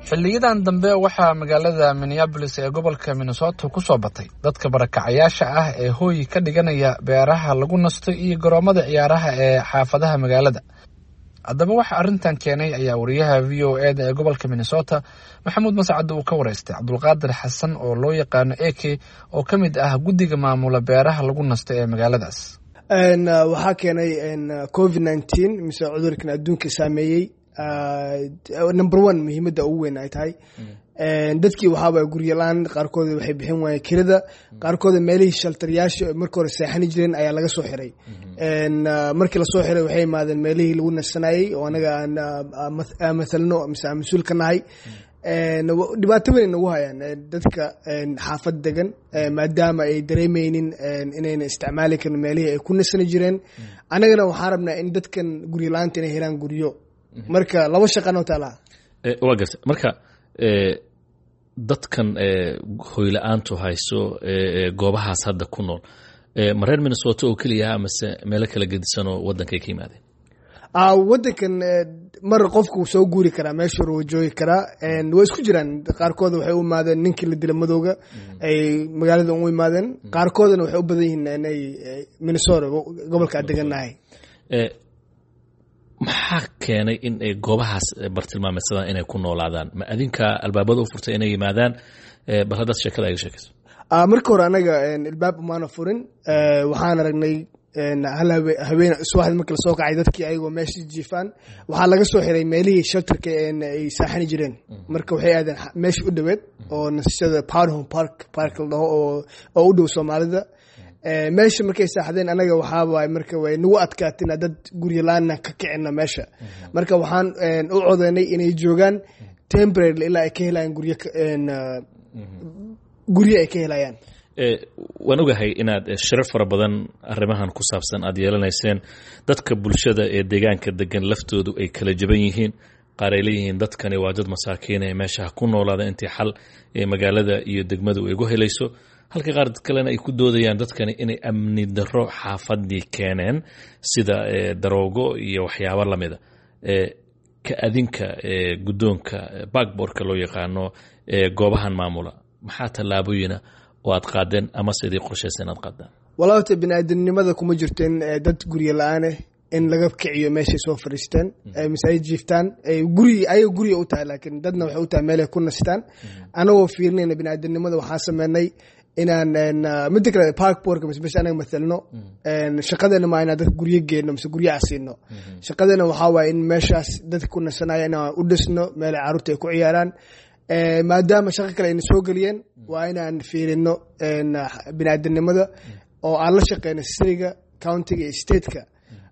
xilliyadan dambe waxaa magaalada Minneapolis ee gobolka Minnesota ku soo batay dadka barakacayaasha ah ee hooy ka dhiganaya beeraha lagu nasto iyo garoomada ciyaaraha ee xaafadaha magaalada. haddaba waxa arrintan keenay ayaa wariyaha VOA ee gobolka Minnesota Maxamuud Mascad uu ka wareystay Cabdulqaadir Xasan oo loo yaqaan AK oo ka mid ah guddiga maamula beeraha lagu nasto ee magaaladaas. waxaa keenay COVID-19 mise cudurkan adduunka saameeyay number 1 muhiimadda ugu weyn ay tahay dadkii waxaaba guryo la'aan qaarkood waxay bixin waayeen kirada qaarkood meelihii shelteryaasha markii hore seexan jireen ayaa laga soo xiray markii la soo xiray waxay imaadeen meelihii lagu nasanayay oo anaga aan mathalno mise aan mas'uul ka nahay dhibaato weyn nagu hayaan dadka xaafad degan maadaama ay dareemaynin inayna isticmaali karin meelihii ay ku nasan jireen anagana waxaan rabnaa in dadkan guryo la'aanta inay helaan guryo marka laba shaqano taala waa garta marka dadkan hooy la'aantu hayso goobahaas hadda ku nool ma reer Minnesota oo keliya amase meelo kala gedisan oo waddankay ka yimaadeen waddankan mar qofku soo guuri karaa meesha uu joogi karaa way isku jiraan qaarkood waxay u imaadeen ninkii la dilay madowga ay magaalada u imaadeen qaarkoodna waxay u badan yihiin inay Minnesota gobolka deganahay maxaa keenay in ay goobahaas bartilmaameedsadaan inay ku noolaadaan ma adinka albaabada u furtay inay yimaadaan bal haddaad sheekada ay sheekayso marka hore anaga albaab umaana furin waxaan aragnay hal haween subaxdii markii la soo kacay dadkii ayagoo meeshii jiifaan waxaa laga soo xiray meelihii shelterka ay saaxani jireen marka waxay aadeen meeshii u dhoweed oo nasashada Powderhome Park la dhaho oo u dhow Soomaalida meesha markay saaxdeen anaga waxaa marka way nagu adkaatina dad guryo la'aan ka kicina meesha marka waxaan u codeynay inay joogaan temporary ilaa ay ka helayaan guryo ay ka helayaan waan ogahay inaad shirar fara badan arrimahan ku saabsan aad yeelanayseen dadka bulshada ee deegaanka degan laftoodu ay kala jaban yihiin qaar ay leeyihiin dadkani waa dad masaakiin ee meesha ku noolaada intii xal ee magaalada iyo degmadu ay ugu helayso halka qaar kalena ay ku doodayaan dadkani inay amni darro xaafadii keeneen sida daroogo iyo waxyaabo lamida ka adinka guddoonka backboardka loo yaqaano goobahan maamula maxaa tallaabooyina oo aad qaadeen ama sidii qorshaysan aad qaadaan walaal bini'aadanimada kuma jirto in dad guryo la'aan in laga kiciyo meeshay soo fariistaan masaajid jiiftaan guriga u tahay laakiin dadna waxay u tahay meel ay ku nastaan anagoo fiirinayna bini'aadanimada waxaan sameynay inaan midda kale parkboardka mise anaga mathalno shaqadeena ma inaan dadka guryo geenno mise guryo asiino shaqadeena waxaa waaye in meeshaas dadka ku nasanaya inaan u dhisno meel carruurta ay ku ciyaaraan maadaama shaqo kale ayna soo geliyeen waa inaan fiirino bini'aadanimada oo aan la shaqeyno city-ga county-ga iyo state-ka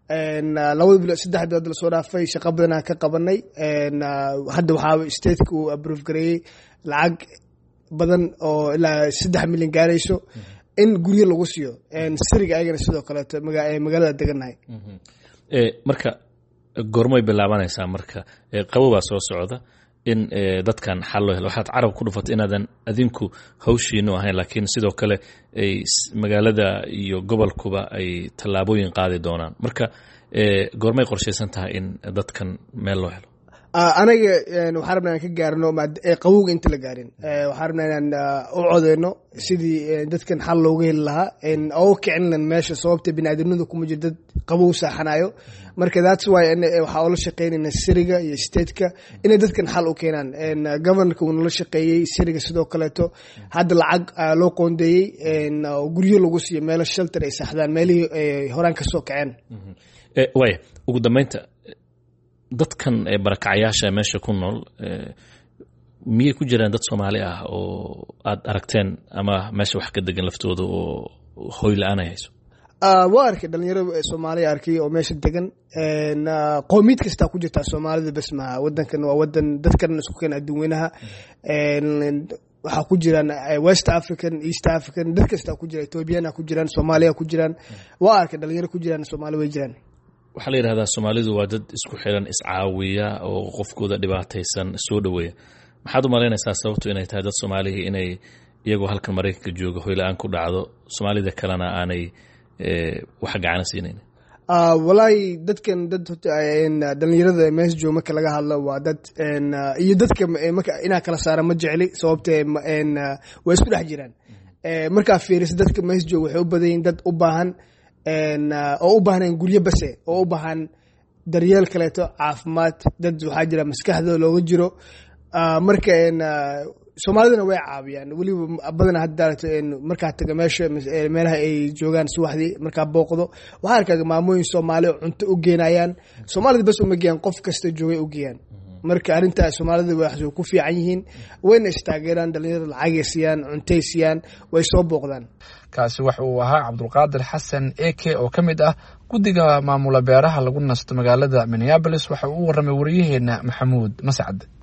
2 bilood 3 bilood la soo dhaafay shaqo badan aan ka qabanay hadda waxaa state-ka uu approve gareeyay lacag badan oo ilaa 3 milyan gaarayso in guryo lagu siiyo city-ga ayagana sidoo kale magaalada deganahay marka goormay bilaabanaysaa marka qabowbaa soo socda in dadkan xal loo helo waxaad carab ku dhufatay inaadan adinku hawshiinu ahayn laakiin sidoo kale ay magaalada iyo gobolkuba ay tallaabooyin qaadi doonaan marka goormay qorshaysan tahay in dadkan meel loo helo anaga waxaan rabnaa inaan ka gaarno qabowga inta la gaarin waxaan rabnaa inaan u codeyno sidii dadkan xal looga heli lahaa oo kicinan meesha sababta bini'aadanimadu kuma jiro dad qabow saaxanayo marka that's why waxaa oo la shaqeynayna city-ga iyo state-ka inay dadkan xal u keenaan governorka uu nala shaqeeyey city-ga sidoo kaleeto hadda lacag loo qoondeeyey guryo lagu siiyo meelo shelter ay saaxdaan meelihii ay horaan ka soo kaceen waaya ugu dambeynta dadkan barakacayaasha meesha ku nool miyay ku jiraan dad Soomaali ah oo aad aragteen ama meesha wax ka degan laftooda oo hooy la'aan ay hayso waa arkay dhalinyaro Soomaali arkay oo meesha degan qoomiyad kasta ku jirta Soomaalida bas ma wadankan waa wadan dadkan isku keen adduunweynaha waxa ku jiraan West African East African dad kasta ku jira Ethiopian ku jiraan Soomaaliya ku jiraan waa arkay dhalinyaro ku jiraan Soomaali way jiraan waxaa la yiraahdaa Soomaalidu waa dad isku xiran iscaawiya oo qofkooda dhibaataysan soo dhaweeya maxaad u malaynaysaa sababtu inay tahay dad Soomaalihi inay iyagoo halkan Mareykanka jooga hooy la'aan ku dhacdo Soomaalida kalena aanay wax gacan siinaynin walaahi dadkan dad dhalinyarada mees jooga marka laga hadlo waa dad iyo dadka inaa kala saara ma jecli sababtee way isku dhex jiraan markaa fiiriso dadka mees jooga waxay u badan yihiin dad u baahan oo u baahnayn guryo base oo u baahan daryeel kaleeto caafimaad dad waxaa jira maskaxdooda looga jiro marka soomaalidana way caawiyaan weliba badana haddaaragto markaa taga meelaha ay joogaan subaxdii markaa booqdo waxaa arkaa maamooyin soomaali cunto u geenayaan soomaalida bas uma geeyaan qof kasta joogay u geeyaan marka arrintaa soomaalida way ku fiican yihiin wayna istaageeraan dhalinyarada lacagay siiyaan cuntay siiyaan way soo booqdaan kaasi waxa uu ahaa cabdulqaadir xasan eke oo ka mid ah guddiga maamula beeraha lagu nasto magaalada minneabolis waxa uu u warramay wariyaheena maxamuud mascad